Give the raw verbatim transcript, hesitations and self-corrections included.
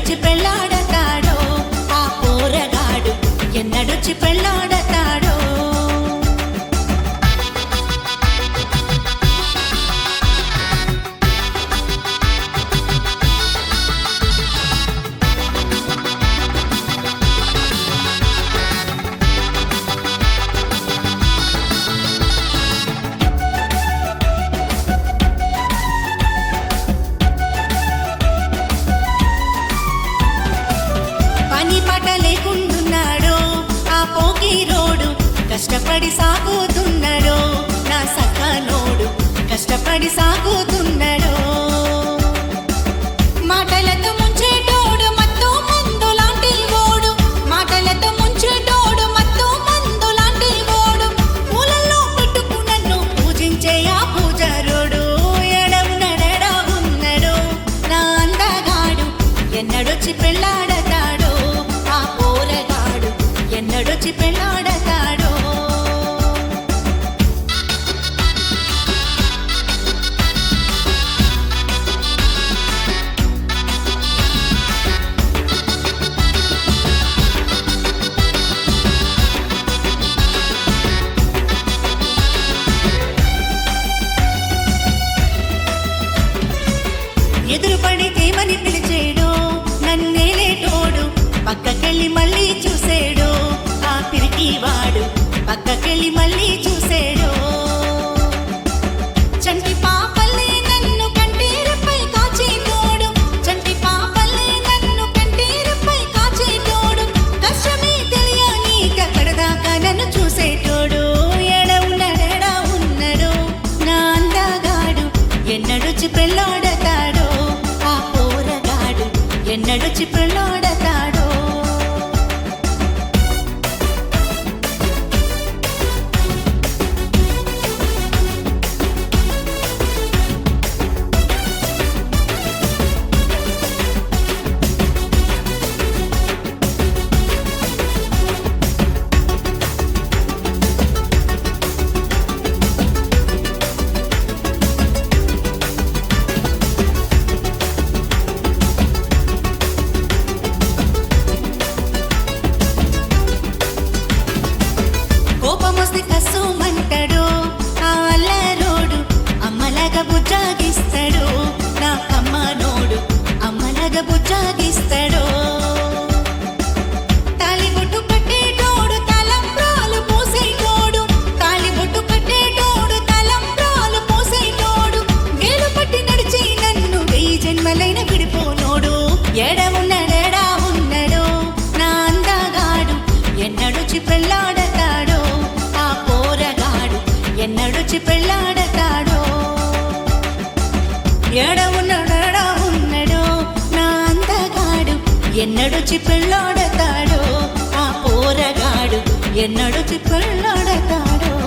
ఎన్నడొచ్చి పెళ్ళాడతాడో ఆ పోరగాడు, ఎన్నడొచ్చి పెళ్ళాడతాడో. పని పాట లేకుండున్నాడో ఆ పోకిరోడు, కష్టపడి సాగుతున్నాడో నా సఖనోడు, కష్టపడి సాగుతున్నాడో. మాటలతో ముంచేటోడు మత్తు మందు లాంటి ఓడు, మాటలతో ముంచేటోడు మత్తు మందు లాంటి ఓడు. పూలల్లో పెట్టుకు నన్ను పూజించే ఆ పూజారుడు, ఎడవునడెడా ఉన్నాడు నా అందగాడు, ఎన్నడొచ్చి పెళ్ళాడతాడో ఆ పోరగాడు, ఎన్నడొచ్చి పెళ్ళాడతాడో. ఎదురుపడితేమని పిలిచేడు నన్నేలేటోడు, పక్కకెళ్ళి మళ్ళీ చూసేడు ఆ పిరికివాడు, పక్కకెళ్ళి మళ్ళీ చూసేడు. చంటి పాపల్లే నన్ను కంటీరుపై కాచేటోడు, చంటి పాపల్లే నన్ను కంటీరుపై కాచేటోడు. కష్టమే తెలియనీక కడదాకా నన్ను చూసేటోడు, ఎడవునడెడా ఉన్నాడు నా అందగాడు, ఎన్నడొచ్చి పెళ్ళాడతాడో ఆ పోరగాడు, ఎన్నడొచ్చి పెళ్ళాడతాడో. కోపమొస్తే కసుమంటాడు ఆ అల్లరోడు, అమ్మలాగా బుజ్జాగిస్తాడు నా కమ్మనోడు, అమ్మలాగా బుజ్జాగిస్తాడు. తాలిబొట్టు కట్టేటోడు తలంబ్రాలు పోసేటోడు, తాలిబొట్టు కట్టేటోడు తలంబ్రాలు పోసేటోడు. వేలు పట్టి నడిచి నన్ను వెయ్యి జన్మలైన విడిపోనోడు, ఎడవున్నడెడా ఉన్నాడు నా అందగాడు, ఎన్నడొచ్చి పెళ్ళాడతాడో ఆ పోరగాడు, ఎన్నడొచ్చి పెళ్ళాడతాడో. ఎడవున్నడెడా ఉన్నాడో నా అందగాడు, ఎన్నడొచ్చి పెళ్ళాడతాడో ఆ పోరగాడు, ఎన్నడొచ్చి పెళ్ళాడతాడో.